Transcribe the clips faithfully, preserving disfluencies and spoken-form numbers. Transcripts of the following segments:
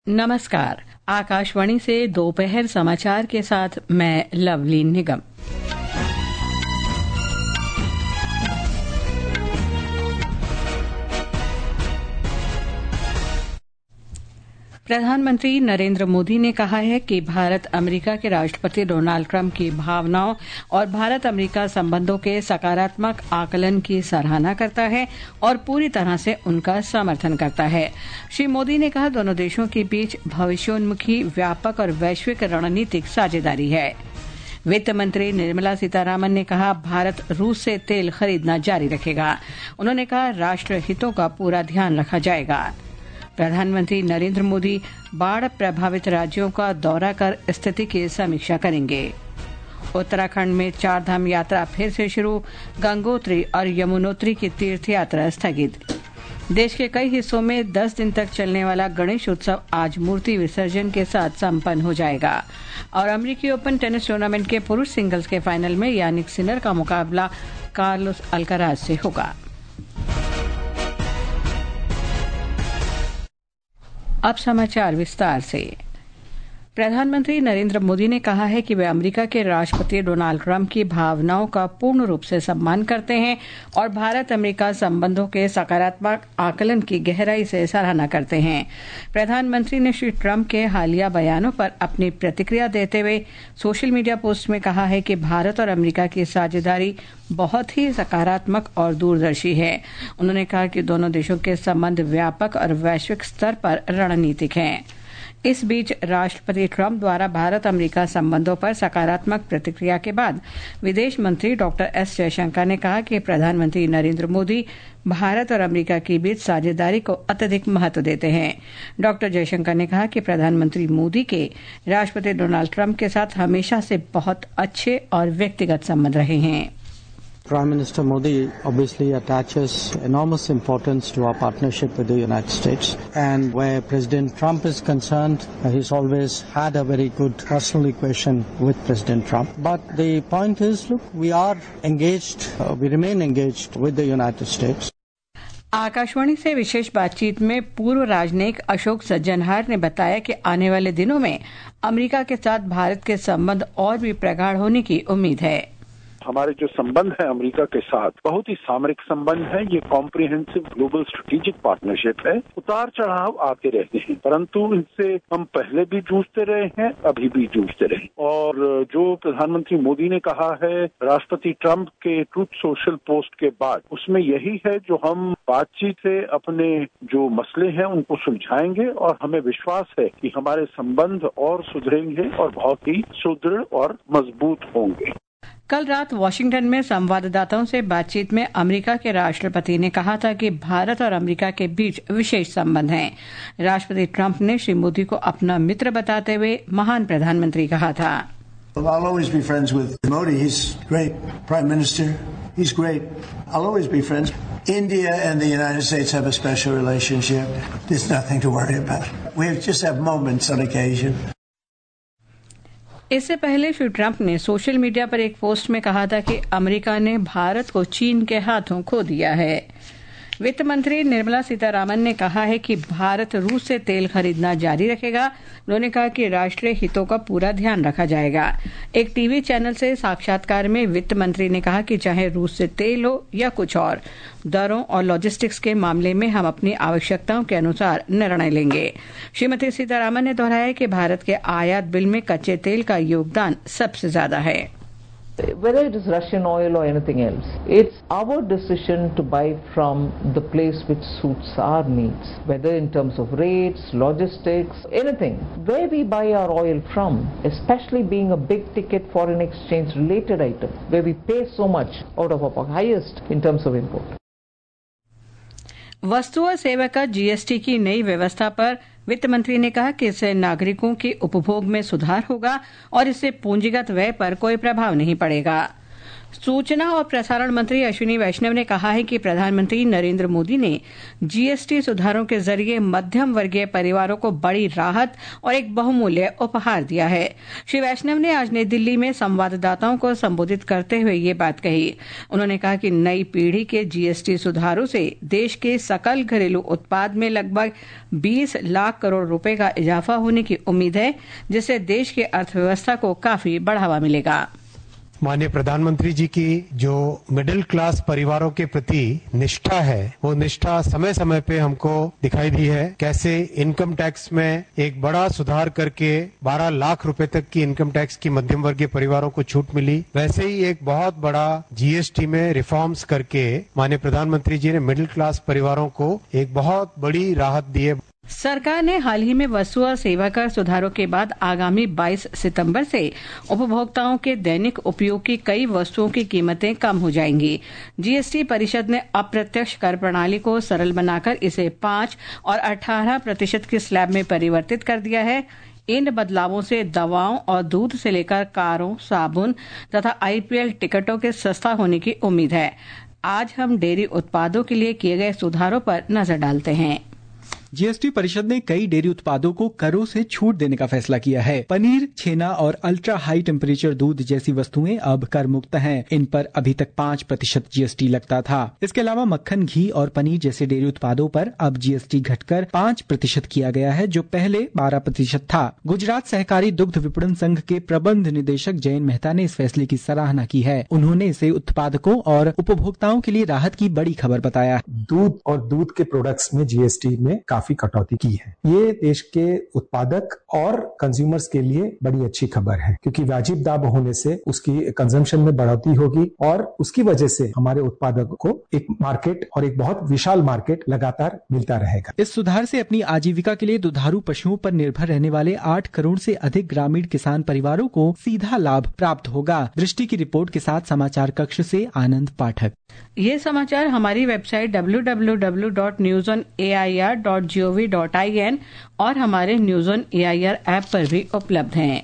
नमस्कार। आकाशवाणी से दोपहर समाचार के साथ मैं लवलीन निगम। प्रधानमंत्री नरेंद्र मोदी ने कहा है कि भारत अमेरिका के राष्ट्रपति डोनाल्ड ट्रंप की भावनाओं और भारत अमेरिका संबंधों के सकारात्मक आकलन की सराहना करता है और पूरी तरह से उनका समर्थन करता है। श्री मोदी ने कहा, दोनों देशों के बीच भविष्योन्मुखी, व्यापक और वैश्विक रणनीतिक साझेदारी है। वित्त मंत्री निर्मला सीतारामन ने कहा, भारत रूस से तेल खरीदना जारी रखेगा। उन्होंने कहा, राष्ट्र हितों का पूरा ध्यान रखा जाएगा। प्रधानमंत्री नरेंद्र मोदी बाढ़ प्रभावित राज्यों का दौरा कर स्थिति की समीक्षा करेंगे। उत्तराखंड में चार धाम यात्रा फिर से शुरू, गंगोत्री और यमुनोत्री की तीर्थ यात्रा स्थगित। देश के कई हिस्सों में दस दिन तक चलने वाला गणेश उत्सव आज मूर्ति विसर्जन के साथ संपन्न हो जाएगा। और अमेरिकी ओपन टेनिस टूर्नामेंट के पुरुष सिंगल्स के फाइनल में यानिक सिनर का मुकाबला कार्लोस अल्काराज से होगा। अब समाचार विस्तार से। प्रधानमंत्री नरेंद्र मोदी ने कहा है कि वे अमेरिका के राष्ट्रपति डोनाल्ड ट्रंप की भावनाओं का पूर्ण रूप से सम्मान करते हैं और भारत अमेरिका संबंधों के सकारात्मक आकलन की गहराई से सराहना करते हैं। प्रधानमंत्री ने श्री ट्रंप के हालिया बयानों पर अपनी प्रतिक्रिया देते हुए सोशल मीडिया पोस्ट में कहा है कि भारत और अमेरिका की साझेदारी बहुत ही सकारात्मक और दूरदर्शी है। उन्होंने कहा कि दोनों देशों के संबंध व्यापक और वैश्विक स्तर पर रणनीतिक हैं। इस बीच राष्ट्रपति ट्रंप द्वारा भारत अमेरिका संबंधों पर सकारात्मक प्रतिक्रिया के बाद विदेश मंत्री डॉक्टर एस जयशंकर ने कहा कि प्रधानमंत्री नरेंद्र मोदी भारत और अमेरिका के बीच साझेदारी को अत्यधिक महत्व देते हैं। डॉक्टर जयशंकर ने कहा कि प्रधानमंत्री मोदी के राष्ट्रपति डोनाल्ड ट्रंप के साथ हमेशा से बहुत अच्छे और व्यक्तिगत संबंध रहे हैं। Prime Minister Modi obviously attaches enormous importance to our partnership with the United States, and where President Trump is concerned, he's always had a very good personal equation with President Trump. But the point is, look, we are engaged, uh, we remain engaged with the United States. Akashvani से विशेष बातचीत में पूर्व राजनयिक अशोक सज्जनहार ने बताया कि आने वाले दिनों में अमेरिका के साथ भारत के संबंध और भी प्रगाढ़ होने की उम्मीद है। हमारे जो संबंध है अमेरिका के साथ बहुत ही सामरिक संबंध है। ये कॉम्प्रिहेंसिव ग्लोबल स्ट्रेटेजिक पार्टनरशिप है। उतार चढ़ाव आते रहते हैं, परंतु इनसे हम पहले भी जूझते रहे हैं, अभी भी जूझते रहे। और जो प्रधानमंत्री मोदी ने कहा है राष्ट्रपति ट्रंप के ट्रूथ सोशल पोस्ट के बाद, उसमें यही है जो हम बातचीत से अपने जो मसले हैं उनको सुलझाएंगे और हमें विश्वास है कि हमारे संबंध और सुधरेंगे और बहुत ही सुदृढ़ और मजबूत होंगे। कल रात वॉशिंगटन में संवाददाताओं से बातचीत में अमेरिका के राष्ट्रपति ने कहा था कि भारत और अमेरिका के बीच विशेष संबंध हैं। राष्ट्रपति ट्रंप ने श्री मोदी को अपना मित्र बताते हुए महान प्रधानमंत्री कहा था। I'll always be friends with Modi. He's great. Prime Minister, he's great. I'll always be friends. India and the United States have a special relationship. There's nothing to worry about. We just have moments on occasion. इससे पहले Shri Trump ने social media पर एक post में कहा था कि America ने भारत को चीन के हाथों खो दिया है। वित्त मंत्री निर्मला सीतारामन ने कहा है कि भारत रूस से तेल खरीदना जारी रखेगा। उन्होंने कहा कि राष्ट्रीय हितों का पूरा ध्यान रखा जाएगा। एक टीवी चैनल से साक्षात्कार में वित्त मंत्री ने कहा कि चाहे रूस से तेल हो या कुछ और, दरों और लॉजिस्टिक्स के मामले में हम अपनी आवश्यकताओं के अनुसार निर्णय लेंगे। श्रीमती सीतारामन ने दोहराया कि भारत के आयात बिल में कच्चे तेल का योगदान सबसे ज्यादा है। Whether it is Russian oil or anything else, it's our decision to buy from the place which suits our needs, whether in terms of rates, logistics, anything. Where we buy our oil from, especially being a big ticket foreign exchange related item, where we pay so much out of our highest in terms of import. वस्तु और सेवा कर GST की नई व्यवस्था पर वित्त मंत्री ने कहा कि इससे नागरिकों के उपभोग में सुधार होगा और इससे पूंजीगत व्यय पर कोई प्रभाव नहीं पड़ेगा। सूचना और प्रसारण मंत्री अश्विनी वैष्णव ने कहा है कि प्रधानमंत्री नरेंद्र मोदी ने जीएसटी सुधारों के जरिए मध्यम वर्गीय परिवारों को बड़ी राहत और एक बहुमूल्य उपहार दिया है। श्री वैष्णव ने आज नई दिल्ली में संवाददाताओं को संबोधित करते हुए ये बात कही। उन्होंने कहा कि नई पीढ़ी के जीएसटी सुधारों से देश के सकल घरेलू उत्पाद में लगभग बीस लाख करोड़ रुपए का इजाफा होने की उम्मीद है, जिससे देश की अर्थव्यवस्था को काफी बढ़ावा मिलेगा। माननीय प्रधानमंत्री जी की जो मिडिल क्लास परिवारों के प्रति निष्ठा है, वो निष्ठा समय समय पे हमको दिखाई दी है। कैसे इनकम टैक्स में एक बड़ा सुधार करके बारह लाख रुपए तक की इनकम टैक्स की मध्यम वर्गीय परिवारों को छूट मिली, वैसे ही एक बहुत बड़ा जीएसटी में रिफॉर्म्स करके माननीय प्रधानमंत्री जी ने मिडिल क्लास परिवारों को एक बहुत बड़ी राहत दी है। सरकार ने हाल ही में वस्तु और सेवा कर सुधारों के बाद आगामी बाईस सितंबर से उपभोक्ताओं के दैनिक उपयोग की कई वस्तुओं की कीमतें कम हो जाएंगी। जीएसटी परिषद ने अप्रत्यक्ष कर प्रणाली को सरल बनाकर इसे पांच और अठारह प्रतिशत की स्लैब में परिवर्तित कर दिया है। इन बदलावों से दवाओं और दूध से लेकर कारों, साबुन तथा आईपीएल टिकटों के सस्ता होने की उम्मीद है। आज हम डेयरी उत्पादों के लिए किए गए सुधारों पर नजर डालते हैं। जीएसटी परिषद ने कई डेयरी उत्पादों को करों से छूट देने का फैसला किया है। पनीर, छेना और अल्ट्रा हाई टेम्परेचर दूध जैसी वस्तुएं अब कर मुक्त हैं। इन पर अभी तक पाँच प्रतिशत जीएसटी लगता था। इसके अलावा मक्खन, घी और पनीर जैसे डेयरी उत्पादों पर अब जीएसटी घटकर पाँच प्रतिशत किया गया है, जो पहले बारह प्रतिशत था। गुजरात सहकारी दुग्ध विपणन संघ के प्रबंध निदेशक जयंत मेहता ने इस फैसले की सराहना की है। उन्होंने इसे उत्पादकों और उपभोक्ताओं के लिए राहत की बड़ी खबर बताया। दूध और दूध के प्रोडक्ट्स में जीएसटी में काफी कटौती की है। ये देश के उत्पादक और कंज्यूमर्स के लिए बड़ी अच्छी खबर है, क्योंकि वाजिब दाम होने से उसकी कंजम्पशन में बढ़ोतरी होगी और उसकी वजह से हमारे उत्पादकों को एक मार्केट और एक बहुत विशाल मार्केट लगातार मिलता रहेगा। इस सुधार से अपनी आजीविका के लिए दुधारू पशुओं पर निर्भर रहने वाले आठ करोड़ से अधिक ग्रामीण किसान परिवारों को सीधा लाभ प्राप्त होगा। दृष्टि की रिपोर्ट के साथ समाचार कक्ष से आनंद पाठक। ये समाचार हमारी website W W W dot news on A I R dot G O V dot I N और हमारे news on A I R app पर भी उपलब्ध हैं।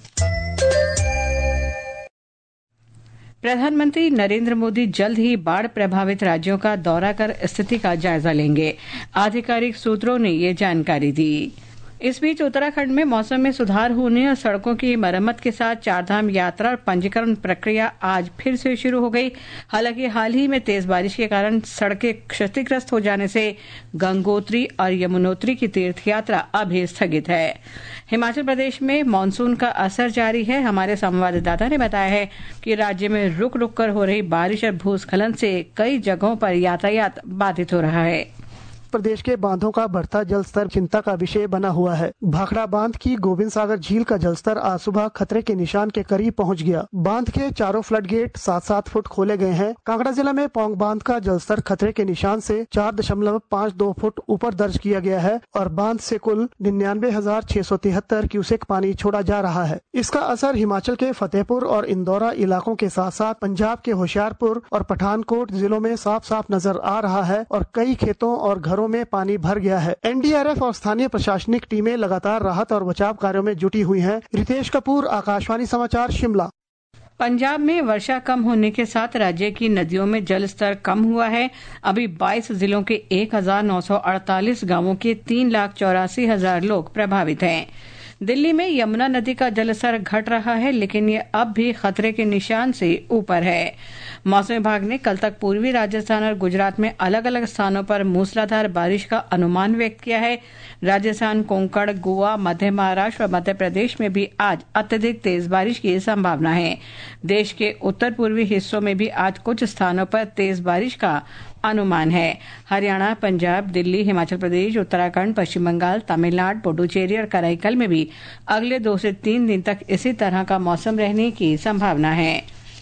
प्रधानमंत्री नरेंद्र मोदी जल्द ही बाढ़ प्रभावित राज्यों का दौरा कर स्थिति का जायजा लेंगे। आधिकारिक सूत्रों ने ये जानकारी दी। इस बीच उत्तराखंड में मौसम में सुधार होने और सड़कों की मरम्मत के साथ चारधाम यात्रा और पंजीकरण प्रक्रिया आज फिर से शुरू हो गई। हालांकि हाल ही में तेज बारिश के कारण सड़कें क्षतिग्रस्त हो जाने से गंगोत्री और यमुनोत्री की तीर्थ यात्रा अभी स्थगित है। हिमाचल प्रदेश में मानसून का असर जारी है। हमारे संवाददाता ने बताया है कि राज्य में रुक रुक कर हो रही बारिश और भूस्खलन से कई जगहों पर यातायात बाधित हो रहा है। प्रदेश के बांधों का बढ़ता जल स्तर चिंता का विषय बना हुआ है। भाखड़ा बांध की गोविंद सागर झील का जलस्तर आज सुबह खतरे के निशान के करीब पहुंच गया। बांध के चारों फ्लड गेट सात सात फुट खोले गए हैं। कांगड़ा जिला में पौंग बांध का जलस्तर खतरे के निशान से चार दशमलव पाँच दो फुट ऊपर दर्ज किया गया है और बांध से कुल निन्यानवे हजार छह सौ तिहत्तर क्यूसेक पानी छोड़ा जा रहा है। इसका असर हिमाचल के फतेहपुर और इंदौरा इलाकों के साथ साथ पंजाब के होशियारपुर और पठानकोट जिलों में साफ साफ नजर आ रहा है और कई खेतों और घरों में पानी भर गया है। एन डी आर एफ और स्थानीय प्रशासनिक टीमें लगातार राहत और बचाव कार्यों में जुटी हुई हैं। रितेश कपूर, आकाशवाणी समाचार, शिमला। पंजाब में वर्षा कम होने के साथ राज्य की नदियों में जल स्तर कम हुआ है। अभी बाईस जिलों के एक हजार नौ सौ अड़तालीस गांवों के तीन लाख चौरासी हजार लोग प्रभावित हैं। दिल्ली में यमुना नदी का जलस्तर घट रहा है, लेकिन ये अब भी खतरे के निशान से ऊपर है। मौसम विभाग ने कल तक पूर्वी राजस्थान और गुजरात में अलग अलग स्थानों पर मूसलाधार बारिश का अनुमान व्यक्त किया है। राजस्थान, कोंकण, गोवा, मध्य महाराष्ट्र और मध्य प्रदेश में भी आज अत्यधिक तेज बारिश की संभावना है। देश के उत्तर पूर्वी हिस्सों में भी आज कुछ स्थानों पर तेज बारिश का अनुमान है। हरियाणा, पंजाब, दिल्ली, हिमाचल प्रदेश, उत्तराखंड, पश्चिम बंगाल, तमिलनाडु, पुडुचेरी और कराईकल में भी अगले दो से तीन दिन तक इसी तरह का मौसम रहने की संभावना है।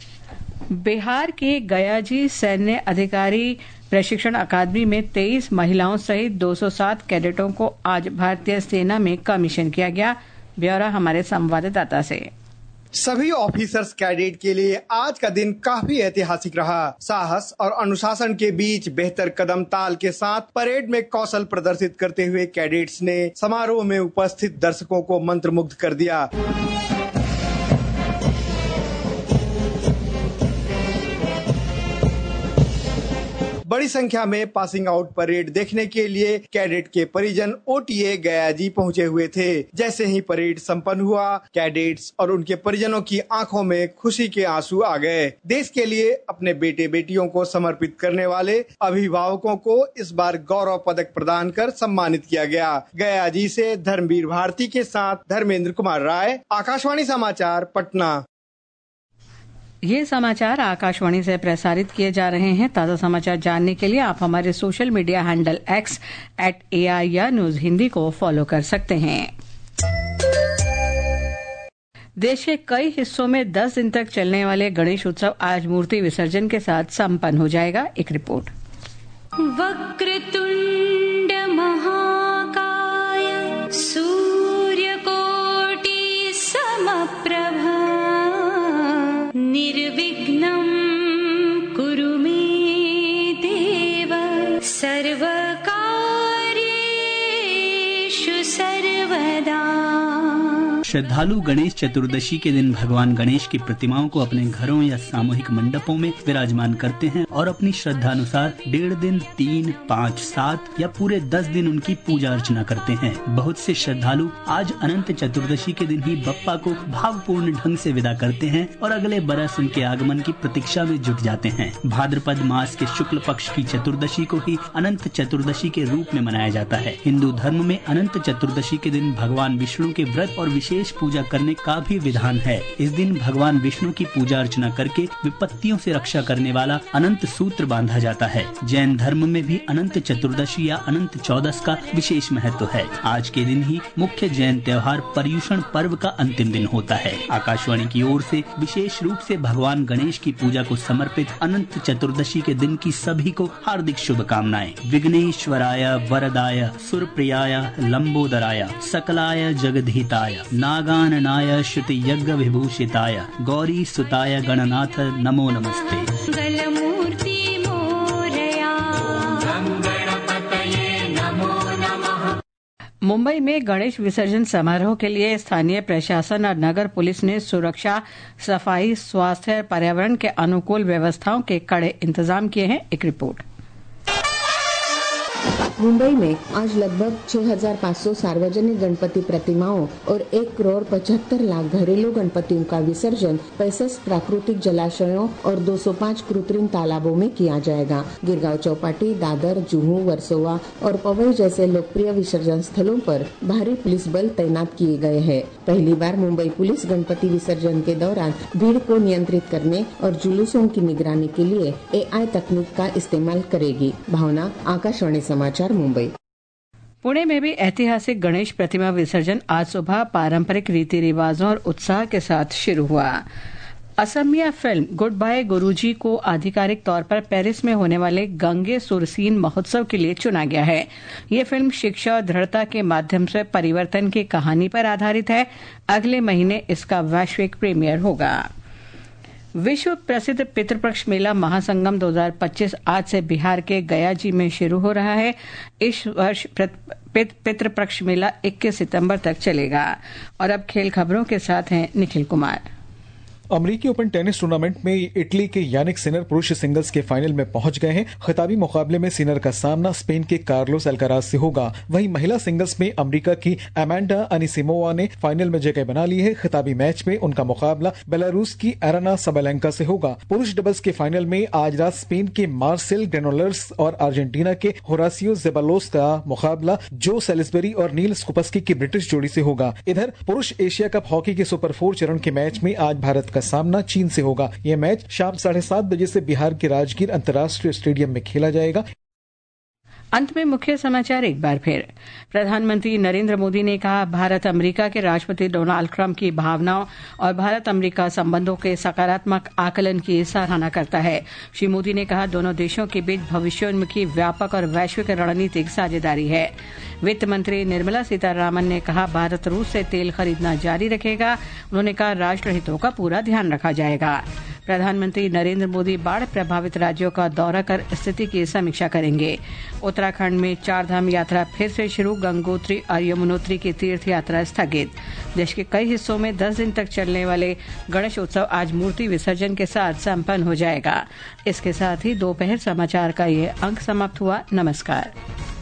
बिहार के गयाजी सैन्य अधिकारी प्रशिक्षण अकादमी में तेईस महिलाओं सहित दो सौ सात कैडेटों को आज भारतीय सेना में कमीशन किया गया। ब्यौरा हमारे संवाददाता से। सभी ऑफिसर्स कैडेट के लिए आज का दिन काफी ऐतिहासिक रहा। साहस और अनुशासन के बीच बेहतर कदम ताल के साथ परेड में कौशल प्रदर्शित करते हुए कैडेट्स ने समारोह में उपस्थित दर्शकों को मंत्रमुग्ध कर दिया। बड़ी संख्या में पासिंग आउट परेड देखने के लिए कैडेट के परिजन ओटीए गयाजी पहुंचे हुए थे। जैसे ही परेड संपन्न हुआ, कैडेट्स और उनके परिजनों की आंखों में खुशी के आंसू आ गए। देश के लिए अपने बेटे बेटियों को समर्पित करने वाले अभिभावकों को इस बार गौरव पदक प्रदान कर सम्मानित किया गया। गयाजी से धर्मवीर भारती के साथ धर्मेंद्र कुमार राय, आकाशवाणी समाचार, पटना। ये समाचार आकाशवाणी से प्रसारित किए जा रहे हैं। ताज़ा समाचार जानने के लिए आप हमारे social media handle X at A I या न्यूज हिंदी को फॉलो कर सकते हैं। देश के कई हिस्सों में दस दिन तक चलने वाले गणेश उत्सव आज मूर्ति विसर्जन के साथ संपन्न हो जाएगा। एक रिपोर्ट। वक्रतुंड महाकाय सूर्यकोटि समप्रभा निर्विघ्नं कुरु मे देव सर्वकार्येषु सर्वदा। श्रद्धालु गणेश चतुर्दशी के दिन भगवान गणेश की प्रतिमाओं को अपने घरों या सामूहिक मंडपों में विराजमान करते हैं और अपनी श्रद्धा अनुसार डेढ़ दिन, तीन, पाँच, सात या पूरे दस दिन उनकी पूजा अर्चना करते हैं। बहुत से श्रद्धालु आज अनंत चतुर्दशी के दिन ही बप्पा को भावपूर्ण ढंग से विदा करते हैं और अगले बरस उनके आगमन की प्रतीक्षा में जुट जाते हैं। भाद्रपद मास के शुक्ल पक्ष की चतुर्दशी को ही अनंत चतुर्दशी के रूप में मनाया जाता है। हिंदू धर्म में अनंत चतुर्दशी के दिन भगवान विष्णु के व्रत और विशेष पूजा करने का भी विधान है। इस दिन भगवान विष्णु की पूजा अर्चना करके विपत्तियों से रक्षा करने वाला अनंत सूत्र बांधा जाता है। जैन धर्म में भी अनंत चतुर्दशी या अनंत चौदस का विशेष महत्व है। आज के दिन ही मुख्य जैन त्योहार पर्युषण पर्व का अंतिम दिन होता है। आकाशवाणी की ओर से विशेष रूप से भगवान गणेश की पूजा को समर्पित अनंत चतुर्दशी के दिन की सभी को हार्दिक शुभकामनाएं। विघ्नेश्वराय वरदाय सुरप्रियाय लंबोदराय सकलाय जगदहिताय नागाननाय श्रुति यज्ञ विभूषिताय गौरी सुताय गणनाथ नमो नमस्ते। गलमूर्ति मोरया गणपतये नमो नमः। मुंबई में गणेश विसर्जन समारोह के लिए स्थानीय प्रशासन और नगर पुलिस ने सुरक्षा, सफाई, स्वास्थ्य, पर्यावरण के अनुकूल व्यवस्थाओं के कड़े इंतजाम किए हैं। एक रिपोर्ट। मुंबई में आज लगभग छह हज़ार पाँच सौ सार्वजनिक गणपति प्रतिमाओं और एक करोड़ पचहत्तर लाख घरेलू गणपतियों का विसर्जन पैंसठ प्राकृतिक जलाशयों और दो सौ पाँच कृत्रिम तालाबों में किया जाएगा। गिरगांव चौपाटी, दादर, जुहू, वर्सोवा और पवई जैसे लोकप्रिय विसर्जन स्थलों पर भारी पुलिस बल तैनात किए गए हैं। पहली बार मुंबई पुलिस गणपति विसर्जन के दौरान भीड़ को नियंत्रित करने और जुलूसों की निगरानी के लिए ए आई तकनीक का इस्तेमाल करेगी। भावना, आकाशवाणी समाचार, मुंबई। पुणे में भी ऐतिहासिक गणेश प्रतिमा विसर्जन आज सुबह पारंपरिक रीति रिवाजों और उत्साह के साथ शुरू हुआ। Asamiya film good bye Guruji को आधिकारिक तौर पर पेरिस में होने वाले गंगे सुरसीन महोत्सव के लिए चुना गया है। ये फिल्म शिक्षा और दृढ़ता के माध्यम से परिवर्तन की कहानी पर आधारित है। अगले महीने इसका वैश्विक प्रीमियर होगा। विश्व प्रसिद्ध पितृपक्ष मेला महासंगम दो हज़ार पच्चीस आज से बिहार के गया जी में शुरू हो रहा है। इस वर्ष पितृपक्ष मेला इक्कीस सितंबर तक चलेगा। और अब खेल खबरों के साथ हैं निखिल कुमार। अमेरिकी ओपन टेनिस टूर्नामेंट में इटली के यानिक सिनर पुरुष सिंगल्स के फाइनल में पहुंच गए हैं। खिताबी मुकाबले में सिनर का सामना स्पेन के कार्लोस अल्काराज से होगा। वहीं महिला सिंगल्स में अमेरिका की अमांडा अनिसिमोवा ने फाइनल में जगह बना ली है। खिताबी मैच में उनका मुकाबला बेलारूस की एराना सबलेंका से होगा। पुरुष डबल्स के फाइनल में आज रात स्पेन के मार्सेल ग्रेनोलर्स और अर्जेंटीना के होरासियो जेबालोस का मुकाबला जो सेलिसबरी और नील स्कुपस्की की ब्रिटिश जोड़ी से होगा। इधर पुरुष एशिया कप हॉकी के सुपर फोर चरण के मैच में आज भारत का सामना चीन से होगा। यह मैच शाम साढ़े सात बजे से बिहार के राजगीर अंतर्राष्ट्रीय स्टेडियम में खेला जाएगा। अंत में मुख्य समाचार एक बार फिर। प्रधानमंत्री नरेंद्र मोदी ने कहा, भारत अमेरिका के राष्ट्रपति डोनाल्ड ट्रंप की भावनाओं और भारत अमेरिका संबंधों के सकारात्मक आकलन की सराहना करता है। श्री मोदी ने कहा, दोनों देशों के बीच भविष्योन्मुखी व्यापक और वैश्विक रणनीतिक साझेदारी है। वित्त मंत्री निर्मला सीतारामन ने कहा, भारत रूस से तेल खरीदना जारी रखेगा। उन्होंने कहा, राष्ट्र हितों का पूरा ध्यान रखा जाएगा। प्रधानमंत्री नरेंद्र मोदी बाढ़ प्रभावित राज्यों का दौरा कर स्थिति की समीक्षा करेंगे। उत्तराखंड में चारधाम यात्रा फिर से शुरू, गंगोत्री और यमुनोत्री की तीर्थ यात्रा स्थगित। देश के कई हिस्सों में दस दिन तक चलने वाले गणेश उत्सव आज मूर्ति विसर्जन के साथ संपन्न हो जाएगा। इसके साथ ही दोपहर समाचार का ये अंक समाप्त हुआ। नमस्कार।